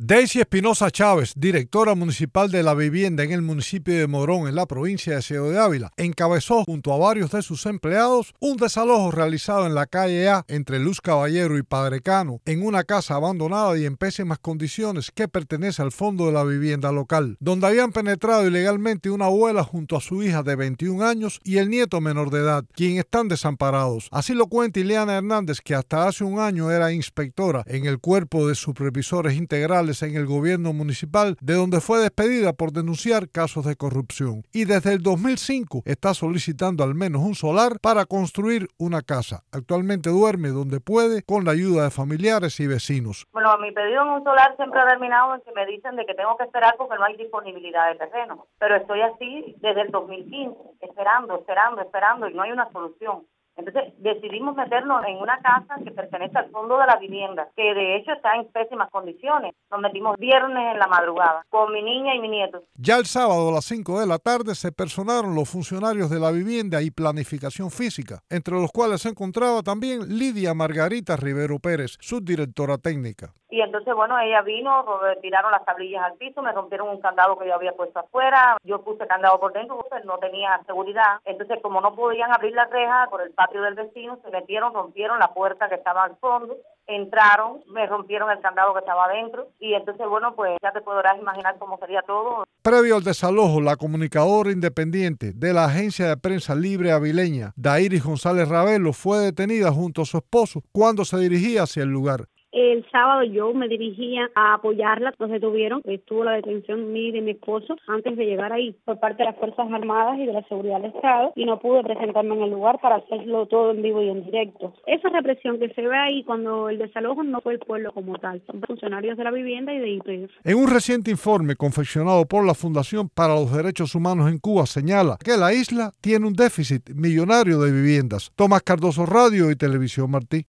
Daisy Espinosa Chávez, directora municipal de la vivienda en el municipio de Morón, en la provincia de Ciego de Ávila, encabezó junto a varios de sus empleados un desalojo realizado en la calle A entre Luz Caballero y Padre Cano, en una casa abandonada y en pésimas condiciones que pertenece al fondo de la vivienda local, donde habían penetrado ilegalmente una abuela junto a su hija de 21 años y el nieto menor de edad, quien están desamparados. Así lo cuenta Ileana Hernández, que hasta hace un año era inspectora en el cuerpo de supervisores integrales en el gobierno municipal, de donde fue despedida por denunciar casos de corrupción. Y desde el 2005 está solicitando al menos un solar para construir una casa. Actualmente duerme donde puede con la ayuda de familiares y vecinos. Bueno, mi pedido en un solar siempre ha terminado en que me dicen de que tengo que esperar porque no hay disponibilidad de terreno. Pero estoy así desde el 2015, esperando y no hay una solución. Entonces decidimos meternos en una casa que pertenece al fondo de la vivienda, que de hecho está en pésimas condiciones. Nos metimos viernes en la madrugada con mi niña y mi nieto. Ya el sábado a las 5 de la tarde se personaron los funcionarios de la vivienda y planificación física, entre los cuales se encontraba también Lidia Margarita Rivero Pérez, subdirectora técnica. Y entonces, bueno, ella vino, tiraron las tablillas al piso, me rompieron un candado que yo había puesto afuera, yo puse candado por dentro, porque no tenía seguridad. Entonces, como no podían abrir la reja por el patio del vecino, se metieron, rompieron la puerta que estaba al fondo, entraron, me rompieron el candado que estaba adentro, y entonces, bueno, pues ya te podrás imaginar cómo sería todo. Previo al desalojo, la comunicadora independiente de la agencia de prensa libre avileña, Dairis González Ravelo, fue detenida junto a su esposo cuando se dirigía hacia el lugar. El sábado yo me dirigía a apoyarla, nos detuvieron, estuvo la detención mía y de mi esposo antes de llegar ahí por parte de las Fuerzas Armadas y de la Seguridad del Estado, y no pude presentarme en el lugar para hacerlo todo en vivo y en directo. Esa represión que se ve ahí cuando el desalojo no fue el pueblo como tal, son funcionarios de la vivienda y de IPF. En un reciente informe confeccionado por la Fundación para los Derechos Humanos en Cuba señala que la isla tiene un déficit millonario de viviendas. Tomás Cardoso, Radio y Televisión Martí.